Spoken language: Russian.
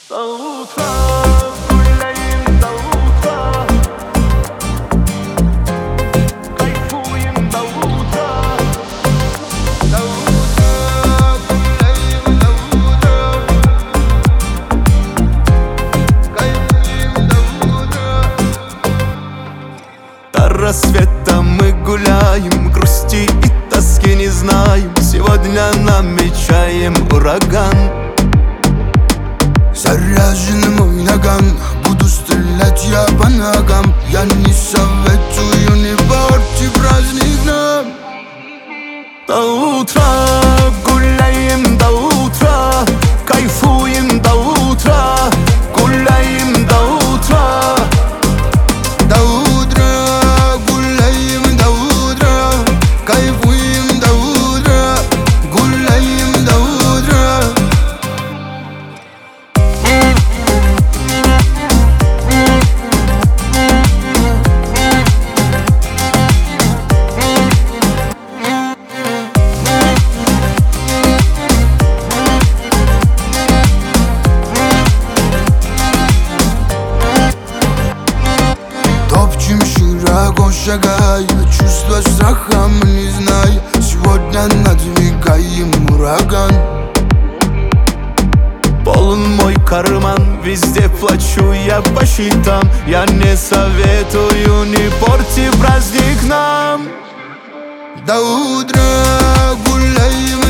До утра гуляем, до утра, кайфуем до утра. До утра гуляем, до утра, кайфуем до утра. До рассвета мы гуляем, грусти и тоски не знаем. Сегодня намечаем ураган. Заряжен мой наган, буду стрелять я по ногам. Я не советую, не порти праздник нам. До утра гуляем, до утра, кайфуем до утра, гуляем до утра. До утра гуляем, до утра, кайфуем до утра, гуляем до утра. Топчем широко шагая, чувство страха мы не зная. Сегодня надвигаем ураган. Полон мой карман, везде плачу я по счетам. Я не советую, не порти праздник нам. До утра гуляем,